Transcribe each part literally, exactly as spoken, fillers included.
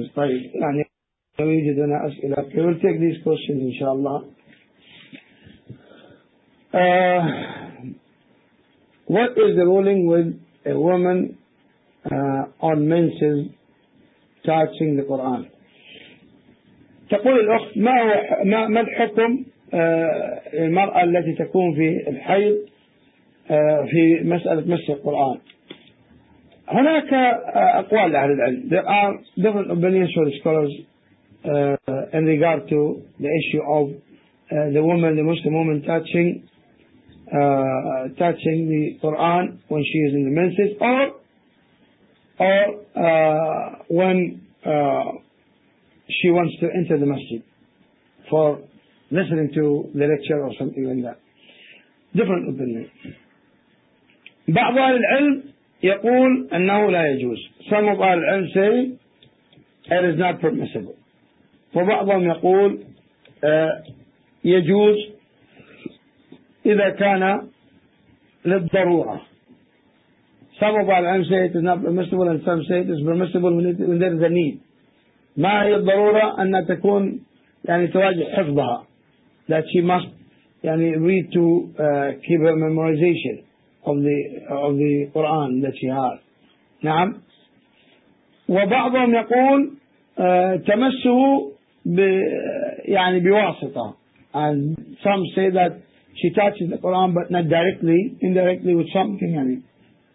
طيب يعني يوجد هنا أسئلة. We will take these questions إن شاء الله. Uh, what is the ruling with a woman uh, on menses touching the Quran? تقول الأخت ما هو ما ما الحكم المرأة التي تكون في الحيض في مسألة مس القرآن؟ هناك أقوال لأهل العلم. There are different opinions for the scholars uh, in regard to the issue of uh, the woman, the Muslim woman touching uh, touching the Quran when she is in the menses, or or uh, when uh, she wants to enter the masjid for listening to the lecture or something like that. Different opinion. بعض أهل العلم يقول أنه لا يجوز. Some of أهل العلم say it is not permissible. وبعضهم يقول uh, يجوز إذا كان للضرورة. Some of أهل العلم say it is not permissible, and some say it is permissible when, it, when there is a need. ما هي الضرورة؟ أن تكون يعني تواجه حفظها, that she must يعني read to uh, keep her memorization of the of the Quran that she has. نعم. وبعضهم يقول uh, تمسه ب يعني بواسطة, and some say that she touches the Quran but not directly, indirectly with something يعني.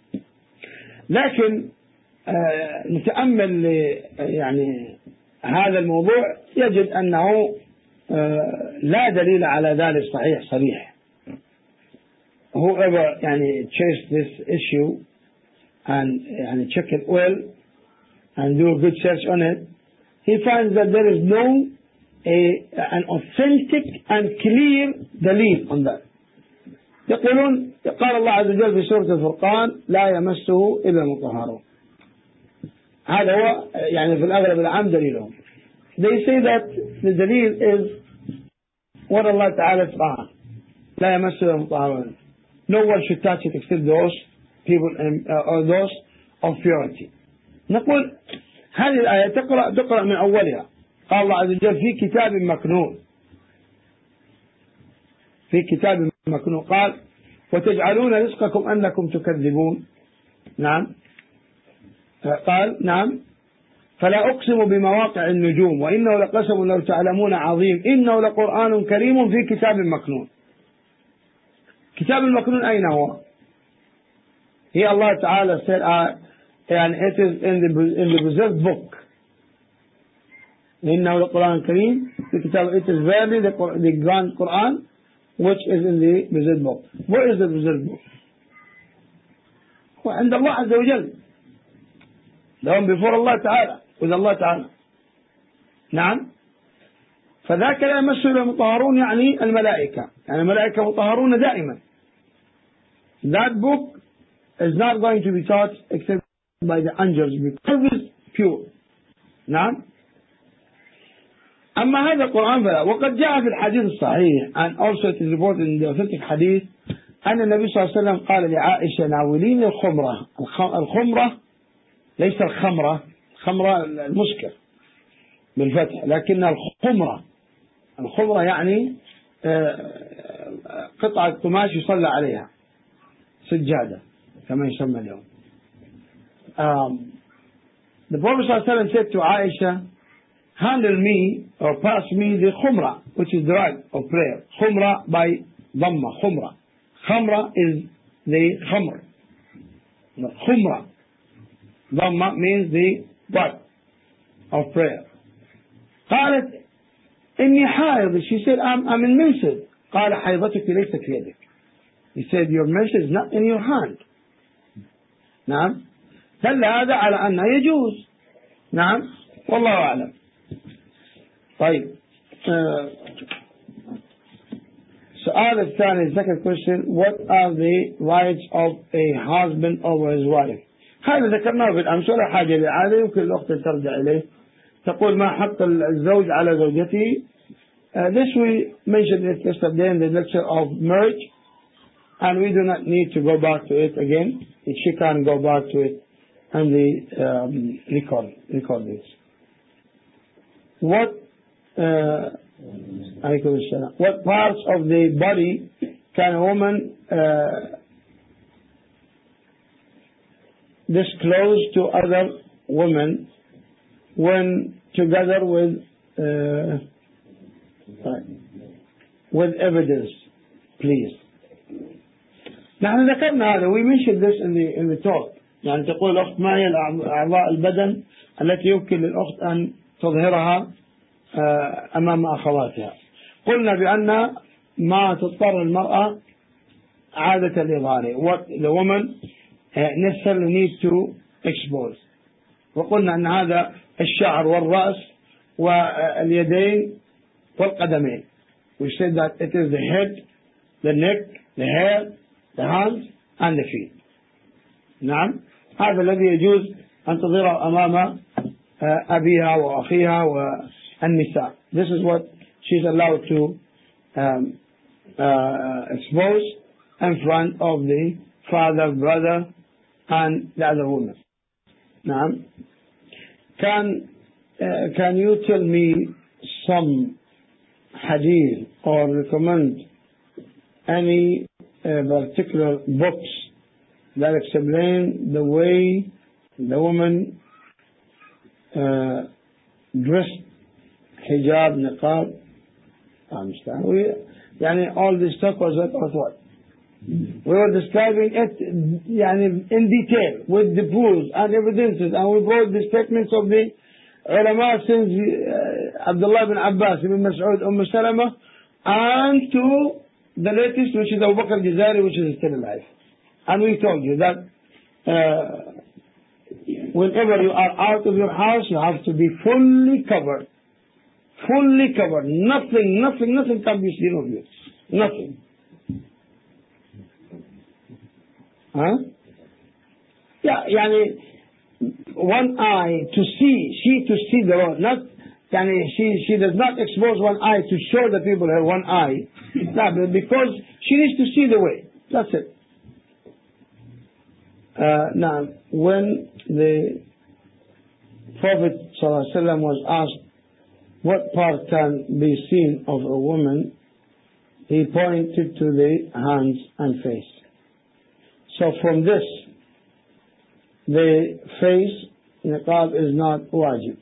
لكن uh, نتأمل يعني هذا الموضوع يجد أنه uh, لا دليل على ذلك صحيح صريح. Whoever يعني chase this issue and يعني check it well and do a good search on it, he finds that there is no a, an authentic and clear دليل on that. يقولون قال الله عز وجل في سورة الفرقان لا يمسه إلا المطهرون. هذا هو يعني في الأغلب العام دليلهم. They say that the دليل is what Allah Ta'ala said, لا يمسه إلا المطهرون. No one should touch it except those people uh, or those of purity. نقول هذه الآية تقرأ تقرأ من أولها. قال الله عز وجل في كتاب مكنون. في كتاب مكنون قال وتجعلون رزقكم أنكم تكذبون. نعم. قال نعم. فلا أقسم بمواقع النجوم وإنه لقسم لو تعلمون عظيم إنه لقرآن كريم في كتاب مكنون. كتاب المكنون أين هو؟ هي الله تعالى said uh, and it is in the, in the preserved book. إنه لقرآن كريم في كتاب, it is verily the, the grand Quran which is in the preserved book. Where is the preserved book? وعند الله عز وجل. the one before Allah تعالى, with Allah تعالى. نعم. فذاك لا يمسه إلا المطهرون يعني الملائكة, يعني الملائكة مطهرون دائما. That book is not going to be taught except by the angels because it is pure. نعم. أما هذا القرآن فلا. وقد جاء في الحديث الصحيح and also it is reported in the authentic hadith أن النبي صلى الله عليه وسلم قال لعائشة ناولين الخمرة. الخمرة ليس الخمرة, الخمرة المسكر بالفتح, لكن الخمرة الخمرة يعني قطعة قماش يصلى عليها سجادة كما يسمى اليوم. um, The Prophet صلى الله عليه وسلم said to Aisha, handle me or pass me the khumra, which is the right of prayer. Khumra by dhamma, khumra. Khamra is the khamr. No, khumra. Dhamma means the what? Of prayer. قالت إني حائض. She said, I'm, I'm in menses. قال حيضتك ليست في يدك. He said, your menses is not in your hand. نعم. دل هذا على أنه يجوز. نعم. والله أعلم. طيب. السؤال الثاني, second question, what are the rights of a husband over his wife? هذا ذكرناه في الأمس ولا حاجة لهذا, يمكن الأخت ترجع إليه. تقول ما حق الزوج على زوجته. Uh, this we mentioned it yesterday in the lecture of marriage, and we do not need to go back to it again. She can go back to it and the um, record, record this. what uh, what parts of the body can a woman uh, disclose to other women when together with uh, with evidence, please. نحن ذكرنا هذا. We mentioned this in the in the talk. يعني تقول الأخت ما هي أعضاء البدن التي يمكن للأخت أن تظهرها أمام أخواتها. قلنا بأن ما تضطر المرأة عادة لإظهاره. What the woman necessarily needs to expose. وقلنا أن هذا الشعر والرأس واليدين والقدمين. We said that it is the head, the neck, the hair, the hands and the feet. نعم هذا الذي يجوز أن تظهره أمام أبيها وأخيها والنساء. This is what she's allowed to um, uh, expose in front of the father, brother and the other woman. نعم. Can uh, can you tell me some hadith or recommend any uh, particular books that explain the way the woman uh, dressed, hijab, niqab? I understand. We, يعني all this talk was about what? We were describing it يعني in detail with the proofs and evidences, and we brought the statements of the ulama since uh, Abdullah ibn Abbas, ibn Mas'ud, Umm Salama, and to the latest, which is Abu Bakr al-Jazari, which is still alive. And we told you that uh, whenever you are out of your house, you have to be fully covered. Fully covered. Nothing, nothing, nothing can be seen of you. Nothing. Huh? Yeah, يعني one eye to see, she to see the road. Not, يعني she, she does not expose one eye to show the people her one eye. No, because she needs to see the way. That's it. Uh, now, when the Prophet ﷺ was asked what part can be seen of a woman, he pointed to the hands and face. So from this, the face, niqab is not wajib.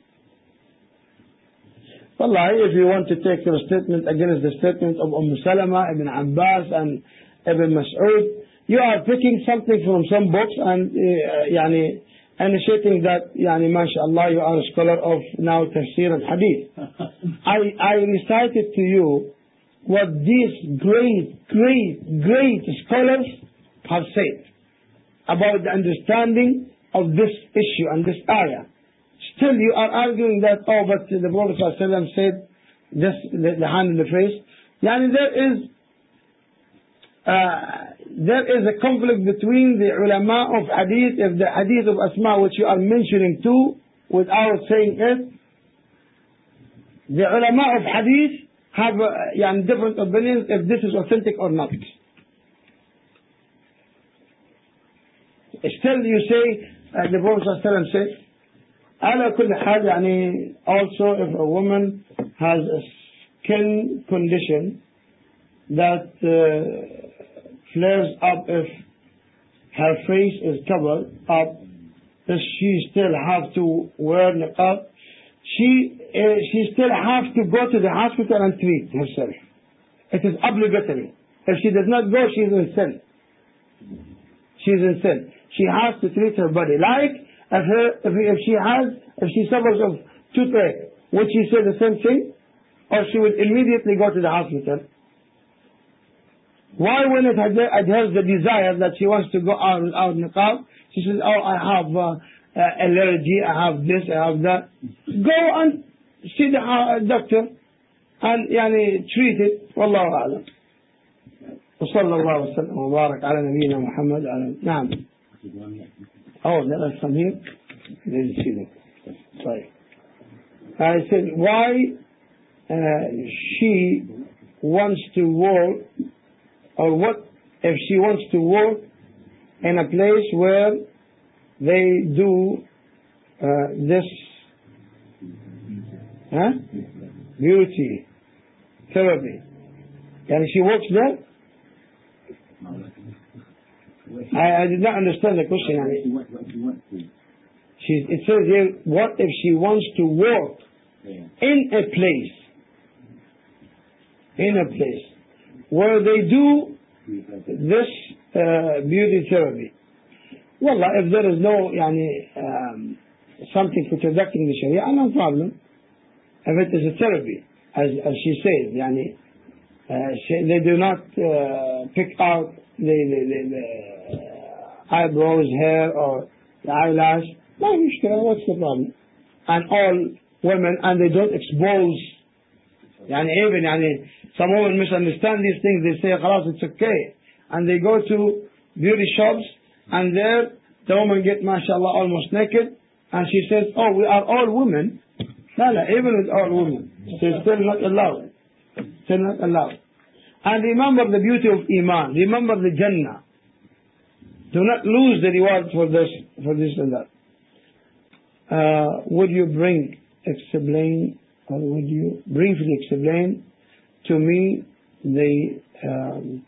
Wallahi, if you want to take your statement against the statement of Umm Salama, Ibn Abbas and Ibn Mas'ud, you are picking something from some books and uh, يعني, initiating that, يعني, mashallah, you are a scholar of now tafsir and hadith. I, I recited to you what these great, great, great scholars have said about the understanding of this issue and this ayah. Still you are arguing that, oh, but the Prophet ﷺ said this, the, the hand in the face. Yani there is uh, there is a conflict between the ulama of hadith. If the hadith of Asma, which you are mentioning too, without saying it, the ulama of hadith have uh, yani different opinions if this is authentic or not. Still you say, uh, the Prophet ﷺ said, على كل حال يعني also if a woman has a skin condition that uh, flares up if her face is covered up, does she still have to wear niqab? She, uh, she still has to go to the hospital and treat herself. It is obligatory. If she does not go, she is in sin. She is in sin. She has to treat her body. Like if, her, if, if she has, if she suffers of toothache, would she say the same thing? Or she will immediately go to the hospital? Why when it adheres the desire that she wants to go out without niqab, she says, oh, I have uh, uh, allergy, I have this, I have that. Go and see the uh, doctor and يعني, treat it. والله أعلم. وصلى الله وسلم وبارك على نبينا محمد على نعم. Oh, there are some here. Let's see them. Sorry. I said, why uh, she wants to work, or what if she wants to work in a place where they do uh, this Huh? Beauty therapy. And she works there? I, I did not understand the question. She, it says here, what if she wants to work in a place, in a place where they do this uh, beauty therapy? Well, if there is no yani, um, something contradicting the Sharia, no problem. If it is a therapy, as, as she says, yani, uh, she, they do not uh, pick out the, the, the, the eyebrows, hair, or the eyelash. No, what's the problem? And all women, and they don't expose. Yani even yani, some women misunderstand these things. They say, "Khalas, it's okay," and they go to beauty shops, and there the woman get, mashallah, almost naked, and she says, "Oh, we are all women." No, no, even with all women, it's still not allowed. Still not allowed. And remember the beauty of Iman. Remember the Jannah. Do not lose the reward for this, for this and that. Uh, would you bring, explain, or would you briefly explain to me the um,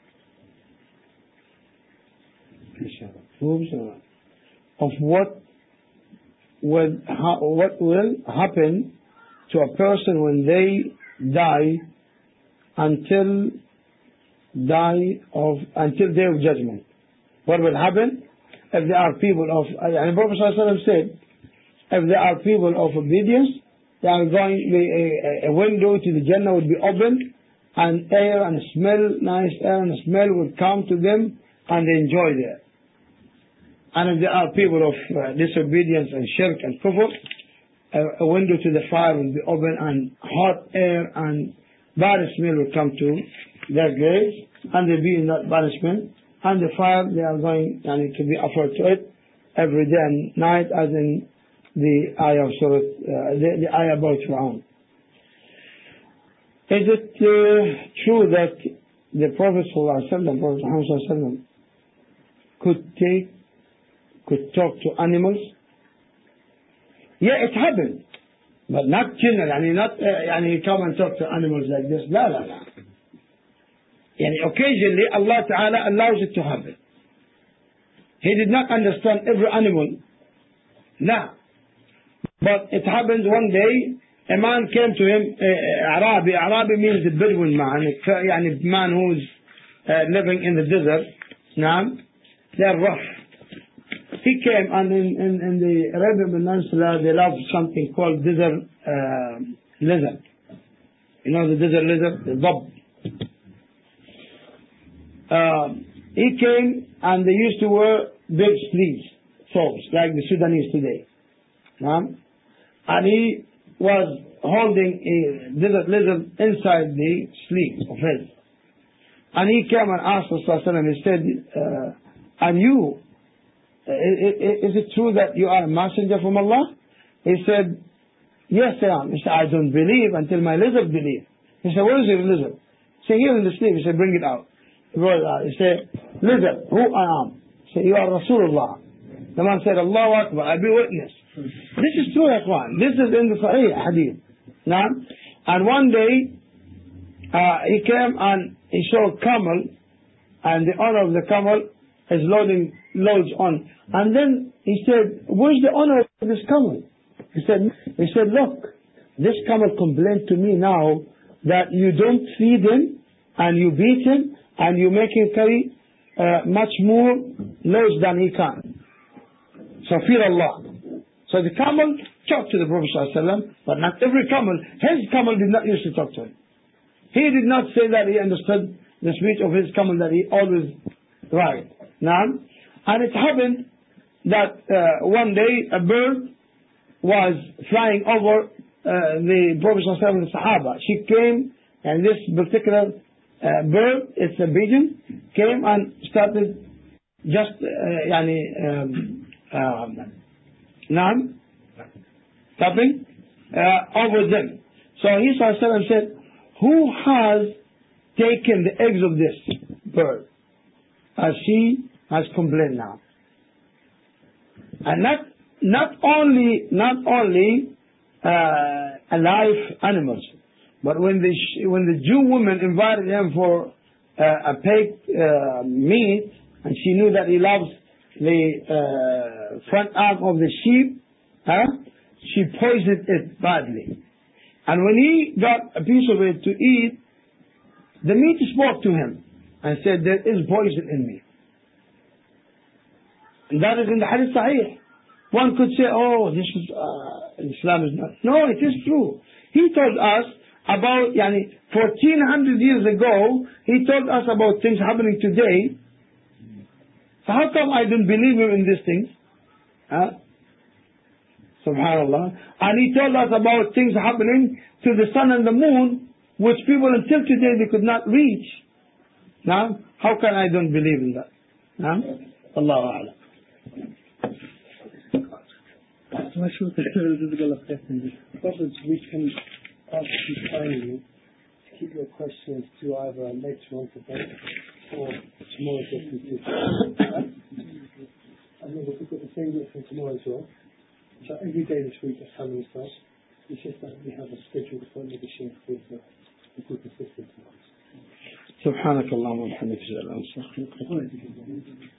of what will ha what will happen to a person when they die until die of until day of judgment? What will happen if there are people of? And the Prophet ﷺ said, if there are people of obedience, they are going. A, a window to the Jannah would be opened, and air and smell, nice air and smell would come to them, and they enjoy there. And if there are people of uh, disobedience and shirk and kufr, a, a window to the fire will be open, and hot air and bad smell will come to their graves, and they'll be in that banishment. And the fire, they are going and to be offered to it every day and night, as in the ayah of Surah, uh, the, the ayah about Fir'aun. Is it uh, true that the Prophet ﷺ, Prophet Muhammad ﷺ, could take, could talk to animals? Yeah, it happened, but not general. I mean, not uh, yani come and talk to animals like this. La, la, la. Yani occasionally Allah Ta'ala allows it to happen. He did not understand every animal. No. But it happened one day, a man came to him, uh, Arabi. Arabi means the Bedouin man, yani man who's uh, living in the desert. Now, they're rough. He came, and in, in, in the Arabian Peninsula, they love something called desert uh, lizard. You know the desert lizard? The dab. Uh, he came, and they used to wear big sleeves, thobes, like the Sudanese today. Um, and he was holding a desert lizard inside the sleeve of his. And he came and asked Rasulullah, he said, uh, and you, is it true that you are a messenger from Allah? He said, yes, I am. He said, I don't believe until my lizard believes. He said, where is your lizard? He said, here in the sleeve. He said, bring it out. He brought it out. He said, lizard, who I am? He said, you are Rasulullah. The man said, Allahu Akbar, I be witness. This is true, Ikhwan. This is in the Sahih Hadith. Now, and one day, uh, he came and he saw a camel, and the owner of the camel is loading loads on. And then he said, where's the owner of this camel? He said, he said, look, this camel complained to me now that you don't feed him, and you beat him, and you make him carry uh, much more loads than he can. So fear Allah. So the camel talked to the Prophet ﷺ, but not every camel. His camel did not used to talk to him. He did not say that he understood the speech of his camel, that he always right. Now, and it happened that uh, one day a bird was flying over uh, the Prophet ﷺ and the Sahaba. She came, and this particular uh, bird, it's a pigeon, came and started just uh, yani, um, um, Naam, tapping uh, over them. So he ﷺ said, who has taken the eggs of this bird? As she has complained now. And not not only not only uh, alive animals. But when the when the Jew woman invited him for uh, a baked uh, meat, and she knew that he loves the uh, front arm of the sheep, huh? She poisoned it badly. And when he got a piece of it to eat, the meat spoke to him and said, there is poison in me. And that is in the Hadith Sahih. One could say, oh, this is, uh, Islam is not. No, it is true. He told us about, yani, fourteen hundred years ago, he told us about things happening today. So how come I don't believe him in these things? Huh? Subhanallah. And he told us about things happening to the sun and the moon, which people until today they could not reach. Now, how can I don't believe in that? Now, Allahu A'lam. Brothers, we can ask you kindly to keep your questions to either later on today or tomorrow if we do. I know we've got the same book for tomorrow as well. So every day this week is coming stuff. It's just that we have a scheduled appointment this year with the, the group of sisters. سبحانك اللهم وبحمدك اشهد ان لا اله الا انت استغفرك.